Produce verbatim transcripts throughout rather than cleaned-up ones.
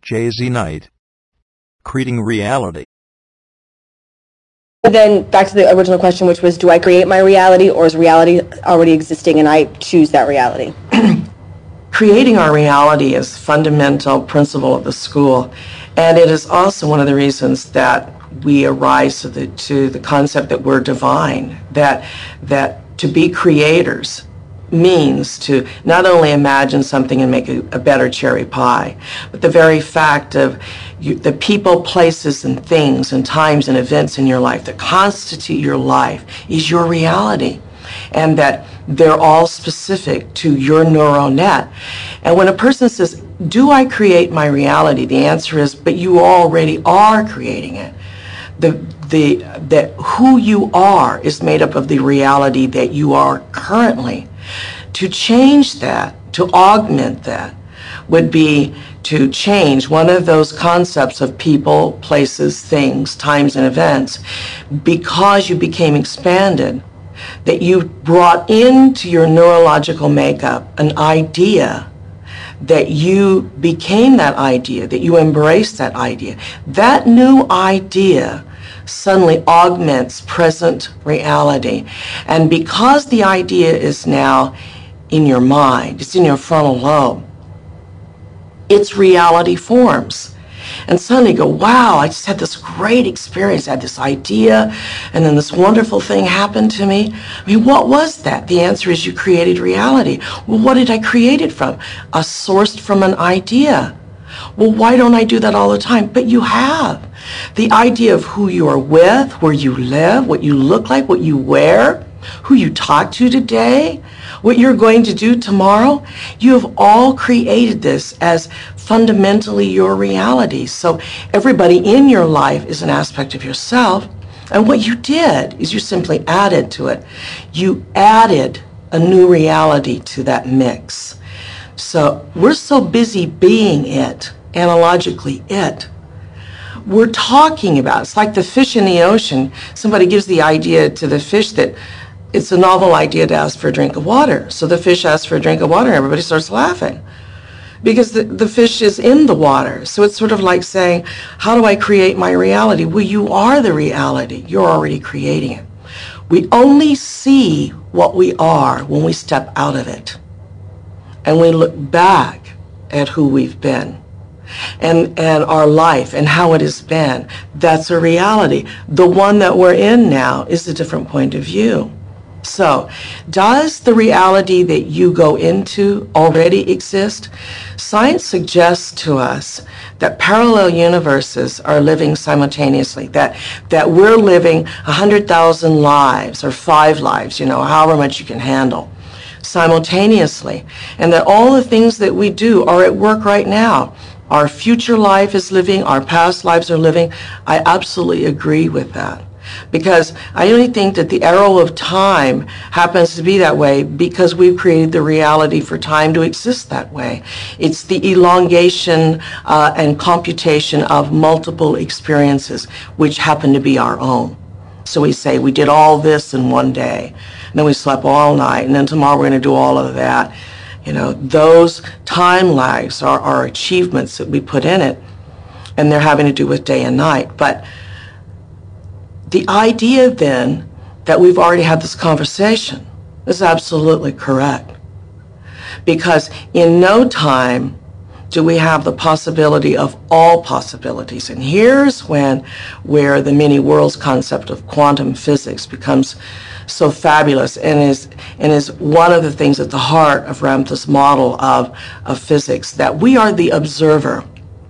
J Z Knight. Creating Reality. Then back to the original question, which was, do I create my reality, or is reality already existing and I choose that reality? Creating our reality is a fundamental principle of the school, and it is also one of the reasons that we arise to the, to the concept that we're divine, that, that to be creators means to not only imagine something and make a, a better cherry pie, but the very fact of you, the people, places, and things and times and events in your life that constitute your life is your reality, and that they're all specific to your neural net. And when a person says, do I create my reality? The answer is, but you already are creating it. The, the, that who you are is made up of the reality that you are currently. To change that, to augment that, would be to change one of those concepts of people, places, things, times, and events, because you became expanded, that you brought into your neurological makeup an idea, that you became that idea, that you embraced that idea. That new idea suddenly augments present reality. And because the idea is now in your mind, it's in your frontal lobe, its reality forms. And suddenly you go, wow, I just had this great experience, I had this idea, and then this wonderful thing happened to me. I mean, what was that? The answer is you created reality. Well, what did I create it from? A sourced from an idea. Well, why don't I do that all the time? But you have. The idea of who you are with, where you live, what you look like, what you wear, who you talk to today, what you're going to do tomorrow, you have all created this as fundamentally your reality. So everybody in your life is an aspect of yourself, and what you did is you simply added to it. You added a new reality to that mix. So we're so busy being it, analogically it. We're talking about, it's like the fish in the ocean. Somebody gives the idea to the fish that it's a novel idea to ask for a drink of water. So the fish asks for a drink of water and everybody starts laughing because the, the fish is in the water. So it's sort of like saying, how do I create my reality? Well, you are the reality. You're already creating it. We only see what we are when we step out of it and we look back at who we've been. And, and our life and how it has been. That's a reality. The one that we're in now is a different point of view. So, does the reality that you go into already exist? Science suggests to us that parallel universes are living simultaneously, that, that we're living one hundred thousand lives, or five lives, you know, however much you can handle, simultaneously, and that all the things that we do are at work right now. Our future life is living, our past lives are living. I absolutely agree with that. Because I only think that the arrow of time happens to be that way because we've created the reality for time to exist that way. It's the elongation uh, and computation of multiple experiences, which happen to be our own. So we say we did all this in one day, and then we slept all night, and then tomorrow we're going to do all of that. You know, those time lags are our achievements that we put in it, and they're having to do with day and night. But the idea then that we've already had this conversation is absolutely correct. Because in no time do we have the possibility of all possibilities. And here's when where the many worlds concept of quantum physics becomes so fabulous and is and is one of the things at the heart of Ramtha's model of, of physics, that we are the observer.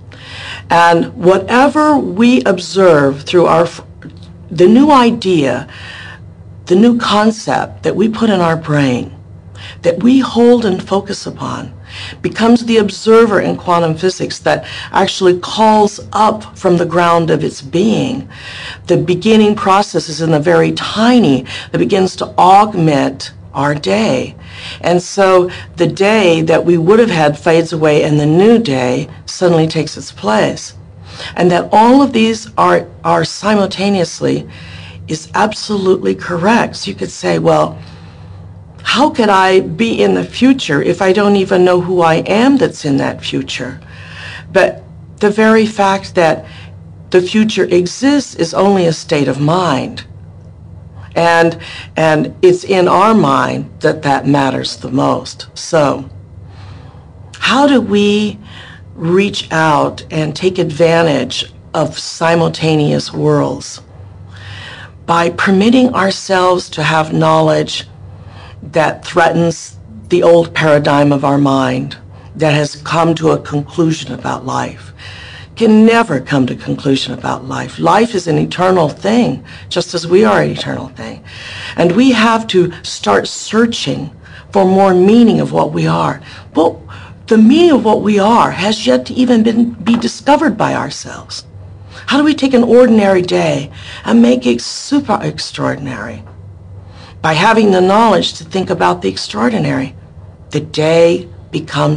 And whatever we observe through our, the new idea, the new concept that we put in our brain, that we hold and focus upon, becomes the observer in quantum physics that actually calls up from the ground of its being. The beginning process is in the very tiny that begins to augment our day. And so the day that we would have had fades away and the new day suddenly takes its place. And that all of these are, are simultaneously is absolutely correct. So you could say, well, how could I be in the future if I don't even know who I am that's in that future? But The very fact that the future exists is only a state of mind. And, and it's in our mind that that matters the most. So, how do we reach out and take advantage of simultaneous worlds? By permitting ourselves to have knowledge that threatens the old paradigm of our mind that has come to a conclusion about life. Can never come to a conclusion about life. Life is an eternal thing, just as we are an eternal thing. And we have to start searching for more meaning of what we are. Well, the meaning of what we are has yet to even been, be discovered by ourselves. How do we take an ordinary day and make it super extraordinary? By having the knowledge to think about the extraordinary. The day becomes